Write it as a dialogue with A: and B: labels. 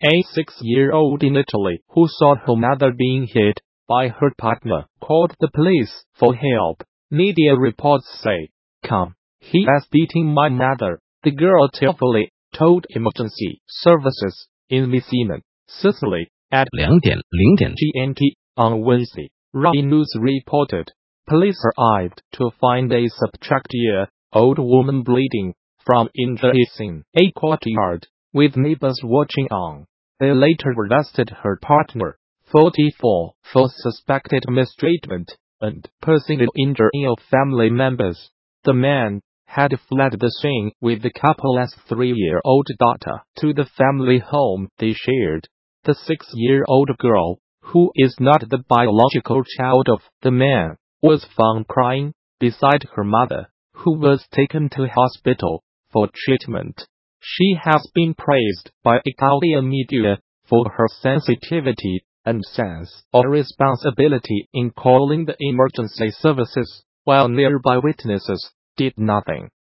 A: A 6-year-old in Italy who saw her mother being hit by her partner called the police for help. Media reports say, "Come, he is beating my mother," the girl tearfully told emergency services in Messina, Sicily, at
B: 2:00
A: GMT on Wednesday. Rai News reported. Police arrived to find a subtract-year-old woman bleeding from injuries in a courtyard, with neighbors watching on. They later arrested her partner, 44, for suspected mistreatment and personal injury of family members. The man had fled the scene with the couple's 3-year-old daughter to the family home they shared. The 6-year-old girl, who is not the biological child of the man, was found crying beside her mother, who was taken to hospital for treatment. She has been praised by Italian media for her sensitivity and sense of responsibility in calling the emergency services, while nearby witnesses did nothing.